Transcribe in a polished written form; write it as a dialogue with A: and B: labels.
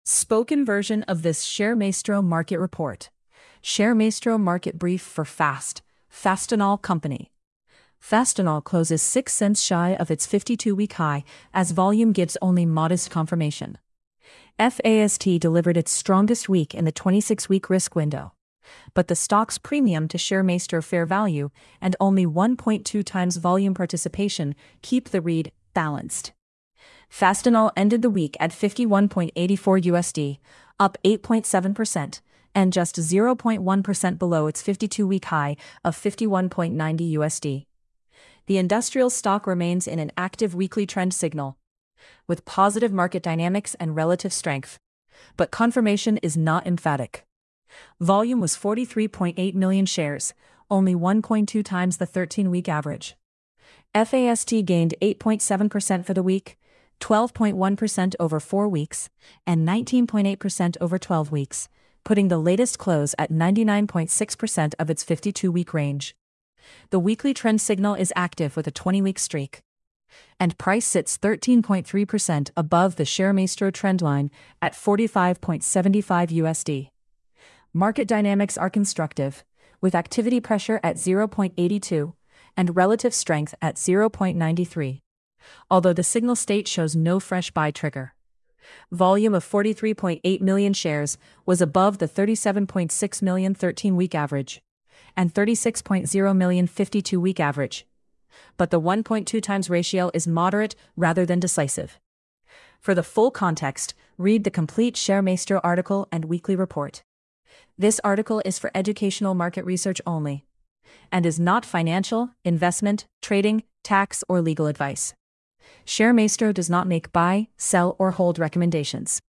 A: Spoken version of this ShareMaestro Market Report. ShareMaestro Market Brief for Fastenal Company. Fastenal closes 6 cents shy of its 52-week high as volume gives only modest confirmation. FAST delivered its strongest week in the 26-week risk window. But the stock's premium to ShareMaestro fair value and only 1.2 times volume participation keep the read balanced. Fastenal ended the week at $51.84 USD, up 8.7%, and just 0.1% below its 52-week high of $51.90 USD. The industrial stock remains in an active weekly trend signal, with positive market dynamics and relative strength. But confirmation is not emphatic. Volume was 43.8 million shares, only 1.2 times the 13-week average. FAST gained 8.7% for the week, 12.1% over 4 weeks, and 19.8% over 12 weeks, putting the latest close at 99.6% of its 52-week range. The weekly trend signal is active with a 20-week streak, and price sits 13.3% above the ShareMaestro trendline at $45.75 USD. Market dynamics are constructive, with activity pressure at 0.82 and relative strength at 0.93. Although the signal state shows no fresh buy trigger. Volume of 43.8 million shares was above the 37.6 million 13-week average and 36.0 million 52-week average. But the 1.2 times ratio is moderate rather than decisive. For the full context, read the complete ShareMaestro article and weekly report. This article is for educational market research only and is not financial, investment, trading, tax, or legal advice. ShareMaestro does not make buy, sell, or hold recommendations.